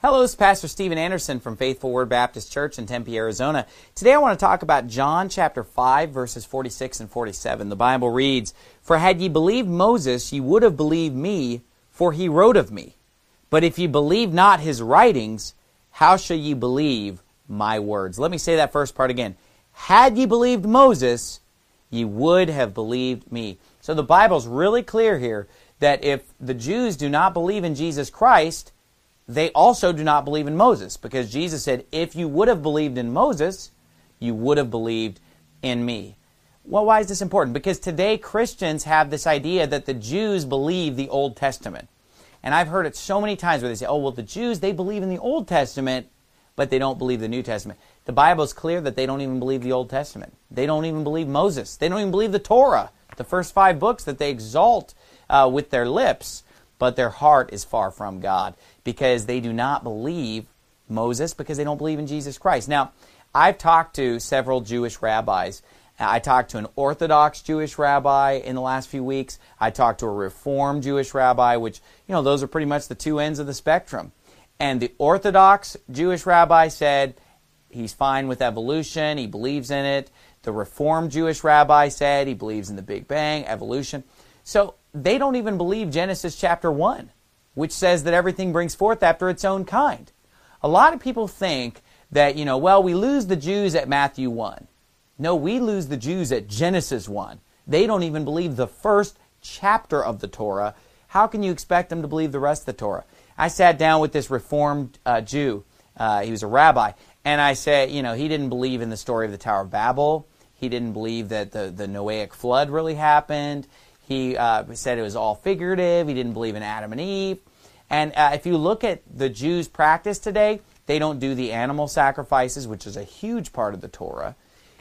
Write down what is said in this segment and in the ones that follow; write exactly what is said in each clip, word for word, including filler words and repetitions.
Hello, this is Pastor Steven Anderson from Faithful Word Baptist Church in Tempe, Arizona. Today I want to talk about John chapter five, verses forty-six and forty-seven. The Bible reads, "For had ye believed Moses, ye would have believed me, for he wrote of me. But if ye believe not his writings, how shall ye believe my words?" Let me say that first part again. Had ye believed Moses, ye would have believed me. So the Bible's really clear here that if the Jews do not believe in Jesus Christ, they also do not believe in Moses, because Jesus said, if you would have believed in Moses, you would have believed in me. Well, why is this important? Because today Christians have this idea that the Jews believe the Old Testament. And I've heard it so many times where they say, oh, well, the Jews, they believe in the Old Testament, but they don't believe the New Testament. The Bible is clear that they don't even believe the Old Testament. They don't even believe Moses. They don't even believe the Torah, the first five books that they exalt uh, with their lips, but their heart is far from God, because they do not believe Moses, because they don't believe in Jesus Christ. Now, I've talked to several Jewish rabbis. I talked to an Orthodox Jewish rabbi in the last few weeks. I talked to a Reformed Jewish rabbi, which, you know, those are pretty much the two ends of the spectrum. And the Orthodox Jewish rabbi said he's fine with evolution, he believes in it. The Reformed Jewish rabbi said he believes in the Big Bang, evolution. So they don't even believe Genesis chapter one, which says that everything brings forth after its own kind. A lot of people think that, you know, well, we lose the Jews at Matthew one. No, we lose the Jews at Genesis one. They don't even believe the first chapter of the Torah. How can you expect them to believe the rest of the Torah? I sat down with this Reformed uh, Jew. Uh, he was a rabbi. And I said, you know, he didn't believe in the story of the Tower of Babel. He didn't believe that the, the Noahic flood really happened. He uh, said it was all figurative. He didn't believe in Adam and Eve. And uh, if you look at the Jews' practice today, they don't do the animal sacrifices, which is a huge part of the Torah.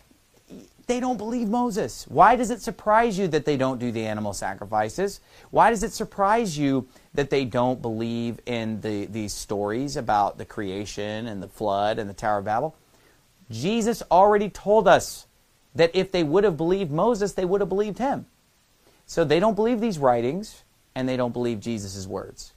They don't believe Moses. Why does it surprise you that they don't do the animal sacrifices? Why does it surprise you that they don't believe in the, these stories about the creation and the flood and the Tower of Babel? Jesus already told us that if they would have believed Moses, they would have believed him. So they don't believe these writings, and they don't believe Jesus' words.